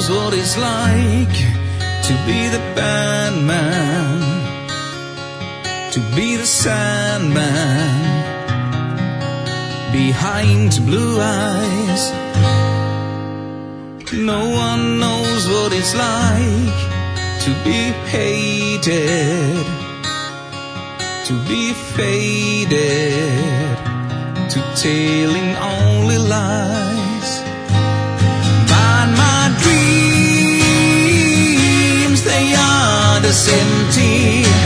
knows what it's like to be the bad man, to be the sad man behind blue eyes. No one knows what it's like to be hated, to be faded, to telling only lies. But my dreams, they are as empty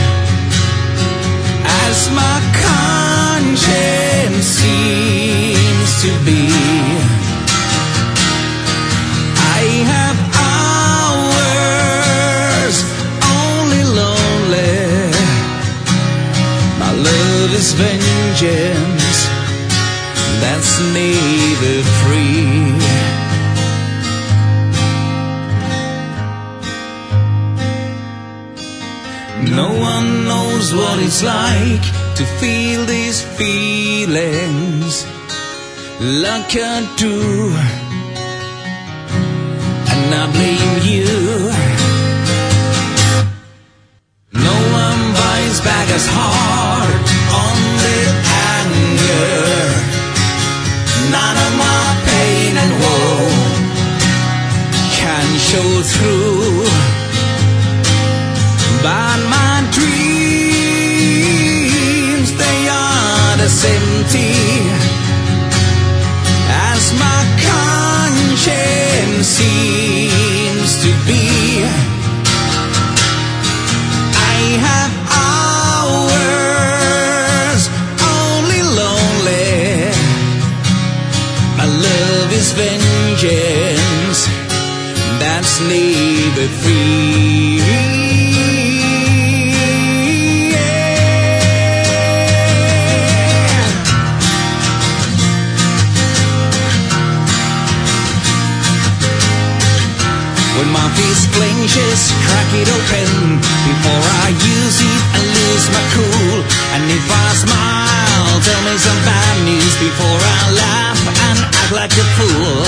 as my conscience seems to be. I have hours only lonely. My love is vengeance that's never free. No one knows what it's like to feel these feelings like I do, and I blame you. No one buys back as hard on the anger. None of my pain and woe can show through. But my dreams, they are as empty as my conscience seems to be. I have hours only lonely. My love is vengeance that's never free. When my fist clenches, crack it open before I use it and lose my cool. And if I smile, tell me some bad news before I laugh and act like a fool.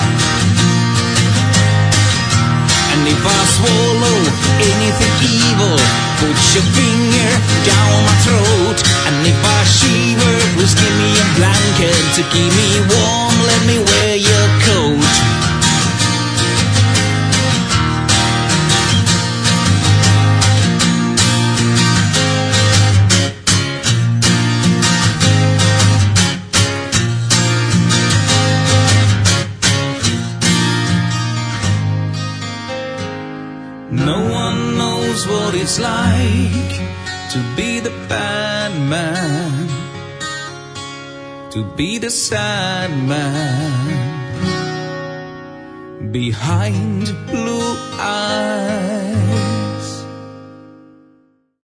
And if I swallow anything evil, put your finger down my throat. And if I shiver, please give me a blanket to keep me warm. Let me wear your coat. No one knows what it's like to be the bad man, to be the sad man behind blue eyes.